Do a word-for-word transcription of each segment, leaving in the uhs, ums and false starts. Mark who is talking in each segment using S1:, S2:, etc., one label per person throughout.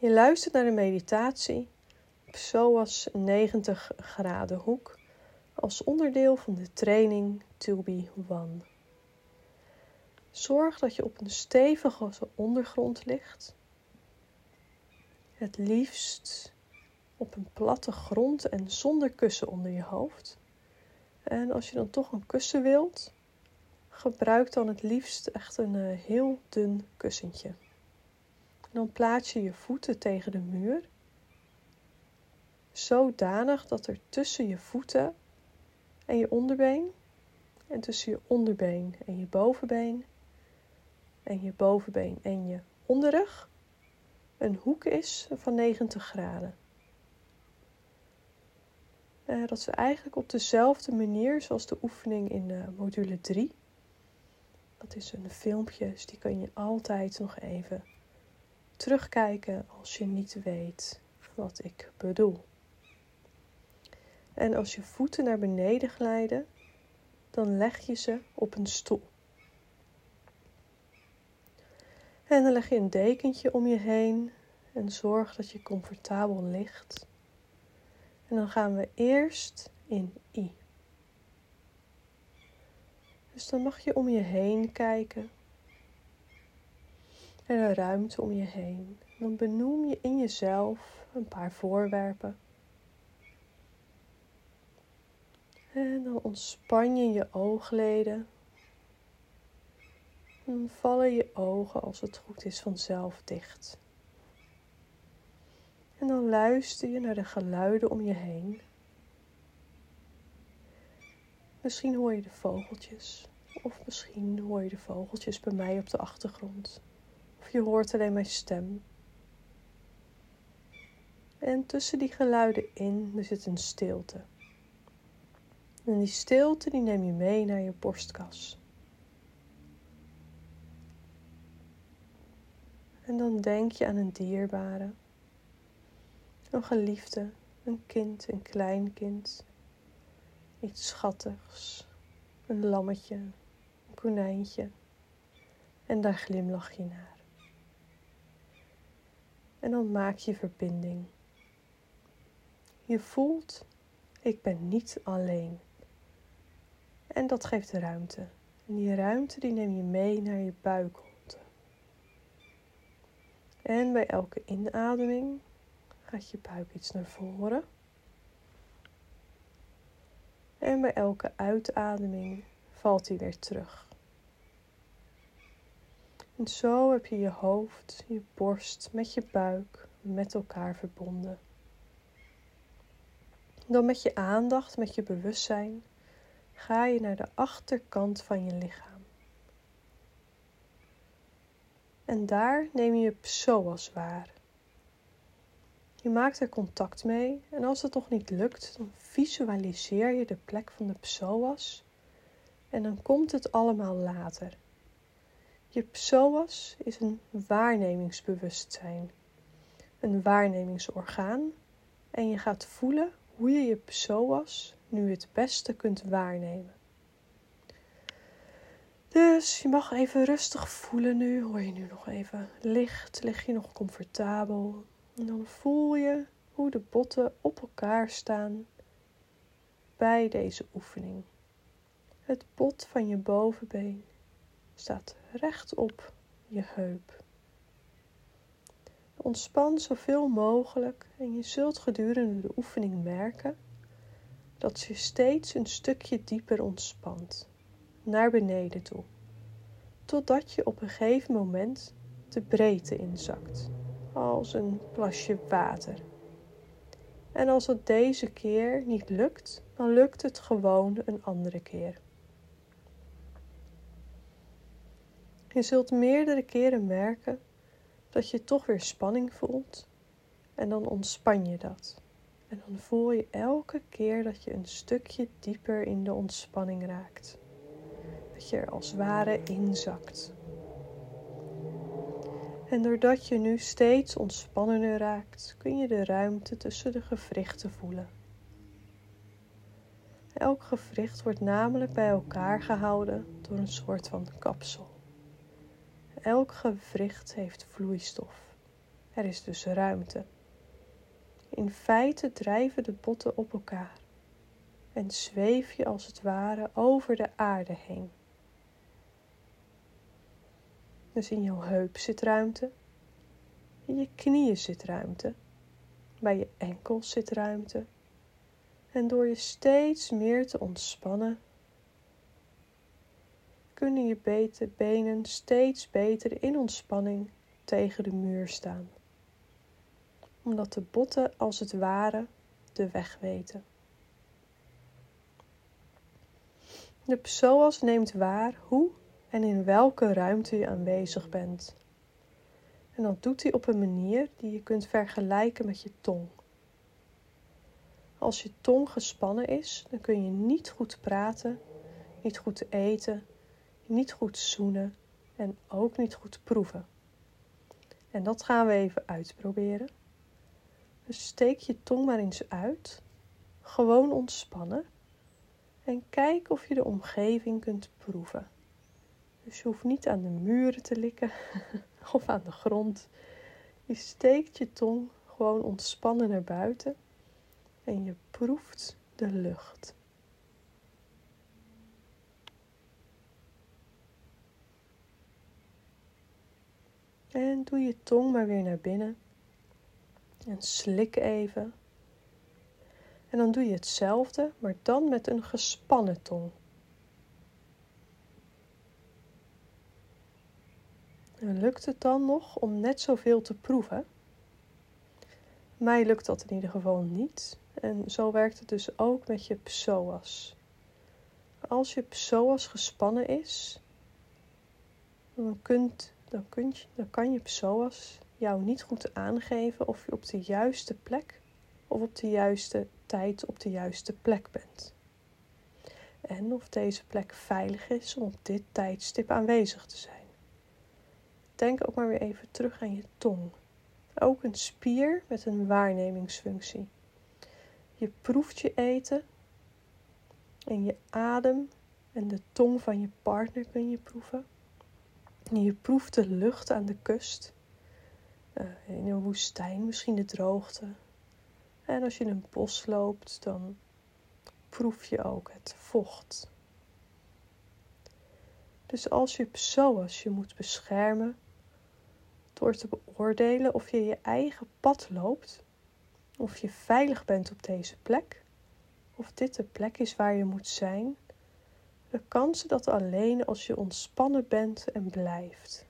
S1: Je luistert naar de meditatie op Psoas negentig graden hoek als onderdeel van de training To Be One. Zorg dat je op een stevige ondergrond ligt. Het liefst op een platte grond en zonder kussen onder je hoofd. En als je dan toch een kussen wilt, gebruik dan het liefst echt een uh, heel dun kussentje. En dan plaats je je voeten tegen de muur. Zodanig dat er tussen je voeten en je onderbeen en tussen je onderbeen en je bovenbeen en je bovenbeen en je onderrug een hoek is van negentig graden. Uh, dat is eigenlijk op dezelfde manier zoals de oefening in uh, module drie. Dat is een filmpje, dus die kan je altijd nog even terugkijken als je niet weet wat ik bedoel. En als je voeten naar beneden glijden, dan leg je ze op een stoel. En dan leg je een dekentje om je heen en zorg dat je comfortabel ligt. En dan gaan we eerst in I. Dus dan mag je om je heen kijken. En een ruimte om je heen. Dan benoem je in jezelf een paar voorwerpen. En dan ontspan je je oogleden. En dan vallen je ogen, als het goed is, vanzelf dicht. En dan luister je naar de geluiden om je heen. Misschien hoor je de vogeltjes. Of misschien hoor je de vogeltjes bij mij op de achtergrond. Of je hoort alleen mijn stem. En tussen die geluiden in, er zit een stilte. En die stilte die neem je mee naar je borstkas. En dan denk je aan een dierbare. Een geliefde, een kind, een kleinkind. Iets schattigs. Een lammetje, een konijntje. En daar glimlach je naar. En dan maak je verbinding. Je voelt, ik ben niet alleen. En dat geeft ruimte. En die ruimte die neem je mee naar je buikholte. En bij elke inademing gaat je buik iets naar voren. En bij elke uitademing valt hij weer terug. En zo heb je je hoofd, je borst met je buik met elkaar verbonden. Dan met je aandacht, met je bewustzijn, ga je naar de achterkant van je lichaam. En daar neem je je psoas waar. Je maakt er contact mee en als het nog niet lukt, dan visualiseer je de plek van de psoas en dan komt het allemaal later. Je psoas is een waarnemingsbewustzijn, een waarnemingsorgaan en je gaat voelen hoe je je psoas nu het beste kunt waarnemen. Dus je mag even rustig voelen nu, hoor je nu nog even licht, lig je nog comfortabel. En dan voel je hoe de botten op elkaar staan bij deze oefening. Het bot van je bovenbeen staat recht op je heup. Ontspan zoveel mogelijk en je zult gedurende de oefening merken dat je steeds een stukje dieper ontspant, naar beneden toe, totdat je op een gegeven moment de breedte inzakt, als een plasje water. En als het deze keer niet lukt, dan lukt het gewoon een andere keer. Je zult meerdere keren merken dat je toch weer spanning voelt en dan ontspan je dat. En dan voel je elke keer dat je een stukje dieper in de ontspanning raakt. Dat je er als het ware inzakt. En doordat je nu steeds ontspannender raakt, kun je de ruimte tussen de gewrichten voelen. Elk gewricht wordt namelijk bij elkaar gehouden door een soort van kapsel. Elk gewricht heeft vloeistof. Er is dus ruimte. In feite drijven de botten op elkaar en zweef je als het ware over de aarde heen. Dus in jouw heup zit ruimte, in je knieën zit ruimte, bij je enkels zit ruimte. En door je steeds meer te ontspannen, kunnen je bete- benen steeds beter in ontspanning tegen de muur staan. Omdat de botten als het ware de weg weten. De psoas neemt waar hoe en in welke ruimte je aanwezig bent. En dat doet hij op een manier die je kunt vergelijken met je tong. Als je tong gespannen is, dan kun je niet goed praten, niet goed eten, niet goed zoenen en ook niet goed proeven. En dat gaan we even uitproberen. Dus steek je tong maar eens uit, gewoon ontspannen en kijk of je de omgeving kunt proeven. Dus je hoeft niet aan de muren te likken of aan de grond. Je steekt je tong gewoon ontspannen naar buiten en je proeft de lucht. En doe je tong maar weer naar binnen en slik even. En dan doe je hetzelfde, maar dan met een gespannen tong. En lukt het dan nog om net zoveel te proeven? Mij lukt dat in ieder geval niet. En zo werkt het dus ook met je psoas. Als je psoas gespannen is, dan, kunt, dan, kunt je, dan kan je psoas jou niet goed aangeven of je op de juiste plek of op de juiste tijd op de juiste plek bent. En of deze plek veilig is om op dit tijdstip aanwezig te zijn. Denk ook maar weer even terug aan je tong. Ook een spier met een waarnemingsfunctie. Je proeft je eten en je adem en de tong van je partner kun je proeven. En je proeft de lucht aan de kust. Uh, in een woestijn misschien de droogte. En als je in een bos loopt, dan proef je ook het vocht. Dus als je psoas je moet beschermen door te beoordelen of je je eigen pad loopt, of je veilig bent op deze plek, of dit de plek is waar je moet zijn, dan kan ze dat alleen als je ontspannen bent en blijft.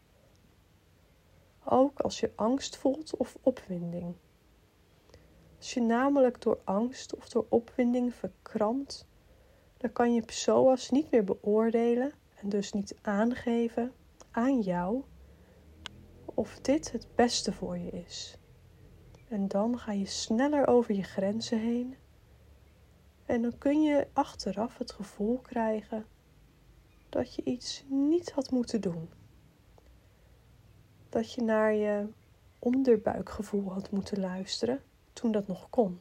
S1: Ook als je angst voelt of opwinding. Als je namelijk door angst of door opwinding verkrampt, dan kan je psoas niet meer beoordelen en dus niet aangeven aan jou of dit het beste voor je is. En dan ga je sneller over je grenzen heen en dan kun je achteraf het gevoel krijgen dat je iets niet had moeten doen. Dat je naar je onderbuikgevoel had moeten luisteren toen dat nog kon.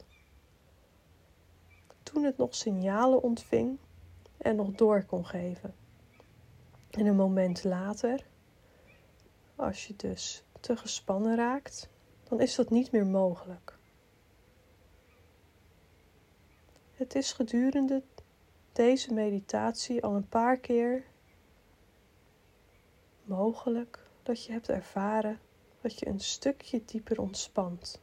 S1: Toen het nog signalen ontving en nog door kon geven. En een moment later, als je dus te gespannen raakt, dan is dat niet meer mogelijk. Het is gedurende deze meditatie al een paar keer mogelijk dat je hebt ervaren dat je een stukje dieper ontspant.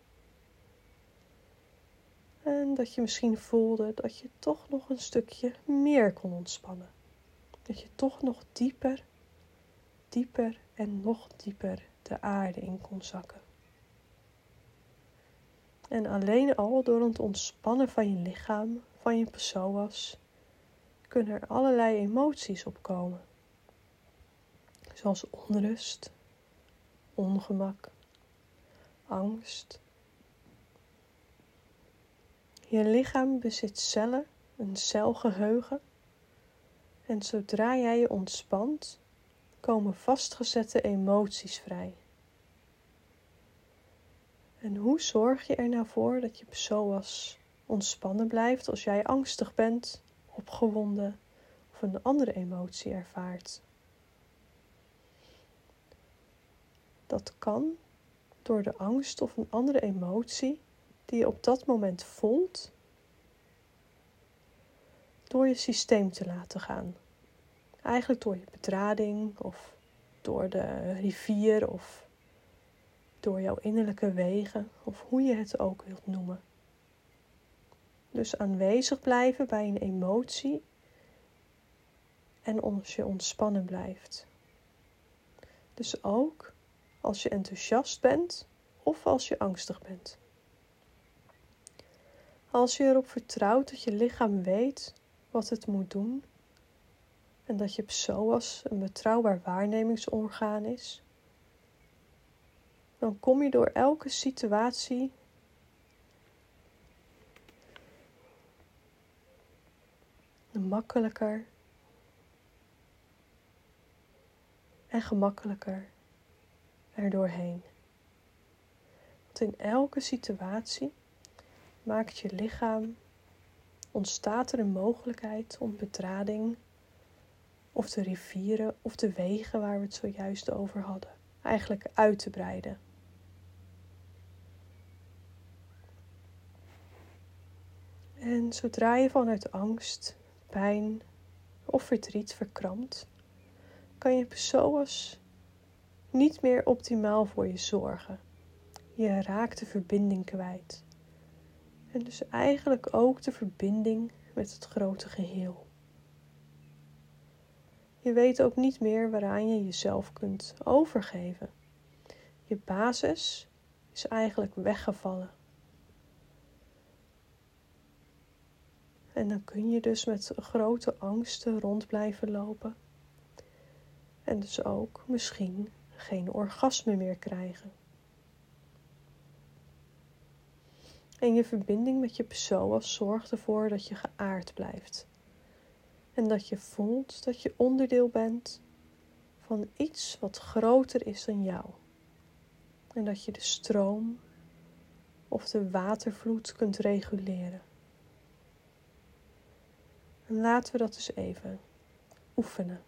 S1: En dat je misschien voelde dat je toch nog een stukje meer kon ontspannen. Dat je toch nog dieper, dieper en nog dieper de aarde in kon zakken. En alleen al door het ontspannen van je lichaam, van je psoas, kunnen er allerlei emoties opkomen. Zoals onrust, ongemak, angst. Je lichaam bezit cellen, een celgeheugen. En zodra jij je ontspant, komen vastgezette emoties vrij. En hoe zorg je er nou voor dat je psoas ontspannen blijft als jij angstig bent, opgewonden of een andere emotie ervaart? Dat kan door de angst of een andere emotie die je op dat moment voelt, door je systeem te laten gaan. Eigenlijk door je bedrading of door de rivier of door jouw innerlijke wegen of hoe je het ook wilt noemen. Dus aanwezig blijven bij een emotie en als je ontspannen blijft. Dus ook als je enthousiast bent of als je angstig bent. Als je erop vertrouwt dat je lichaam weet wat het moet doen en dat je psoas een betrouwbaar waarnemingsorgaan is, dan kom je door elke situatie makkelijker en gemakkelijker er doorheen. Want in elke situatie maakt je lichaam, ontstaat er een mogelijkheid om bedrading of de rivieren of de wegen waar we het zojuist over hadden, eigenlijk uit te breiden. En zodra je vanuit angst, pijn of verdriet verkrampt, kan je psoas niet meer optimaal voor je zorgen. Je raakt de verbinding kwijt. En dus eigenlijk ook de verbinding met het grote geheel. Je weet ook niet meer waaraan je jezelf kunt overgeven. Je basis is eigenlijk weggevallen. En dan kun je dus met grote angsten rond blijven lopen. En dus ook misschien geen orgasme meer krijgen. En je verbinding met je psoas zorgt ervoor dat je geaard blijft. En dat je voelt dat je onderdeel bent van iets wat groter is dan jou. En dat je de stroom of de watervloed kunt reguleren. En laten we dat dus even oefenen.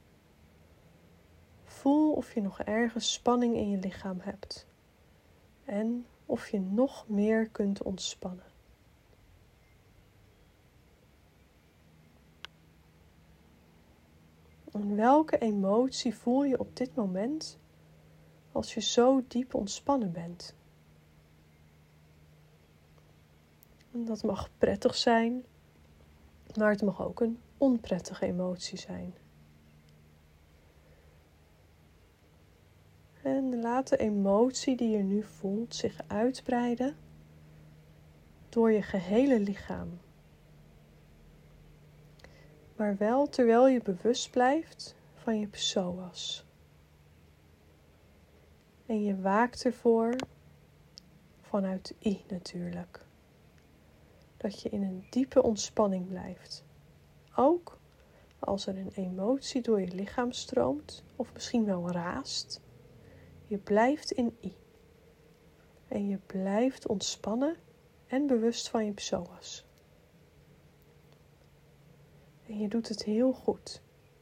S1: Voel of je nog ergens spanning in je lichaam hebt. En of je nog meer kunt ontspannen. En welke emotie voel je op dit moment als je zo diep ontspannen bent? En dat mag prettig zijn, maar het mag ook een onprettige emotie zijn. En laat de emotie die je nu voelt zich uitbreiden door je gehele lichaam. Maar wel terwijl je bewust blijft van je psoas. En je waakt ervoor, vanuit I natuurlijk, dat je in een diepe ontspanning blijft. Ook als er een emotie door je lichaam stroomt, of misschien wel raast. Je blijft in I. En je blijft ontspannen en bewust van je psoas. En je doet het heel goed.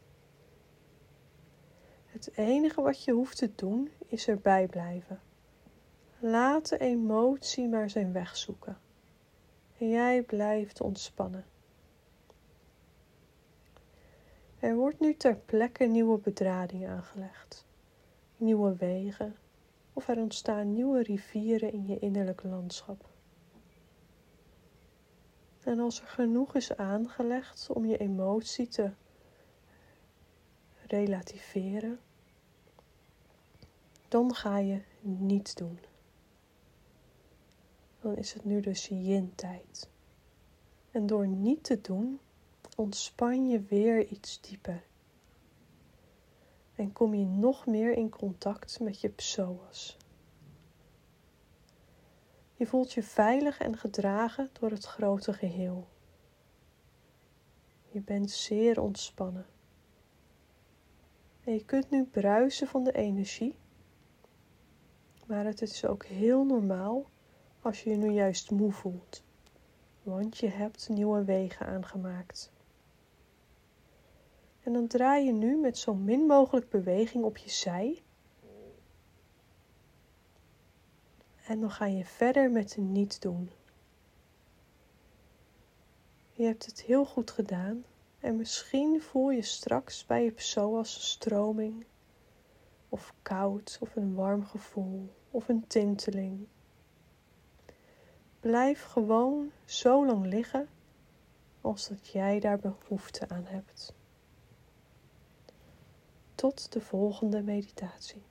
S1: Het enige wat je hoeft te doen is erbij blijven. Laat de emotie maar zijn weg zoeken. En jij blijft ontspannen. Er wordt nu ter plekke nieuwe bedrading aangelegd. Nieuwe wegen. Of er ontstaan nieuwe rivieren in je innerlijke landschap. En als er genoeg is aangelegd om je emotie te relativeren, dan ga je niets doen. Dan is het nu dus yin-tijd. En door niet te doen, ontspan je weer iets dieper. En kom je nog meer in contact met je psoas. Je voelt je veilig en gedragen door het grote geheel. Je bent zeer ontspannen. En je kunt nu bruisen van de energie. Maar het is ook heel normaal als je je nu juist moe voelt. Want je hebt nieuwe wegen aangemaakt. En dan draai je nu met zo min mogelijk beweging op je zij. En dan ga je verder met de niet doen. Je hebt het heel goed gedaan en misschien voel je straks bij je psoas een stroming, of koud, of een warm gevoel, of een tinteling. Blijf gewoon zo lang liggen als dat jij daar behoefte aan hebt. Tot de volgende meditatie.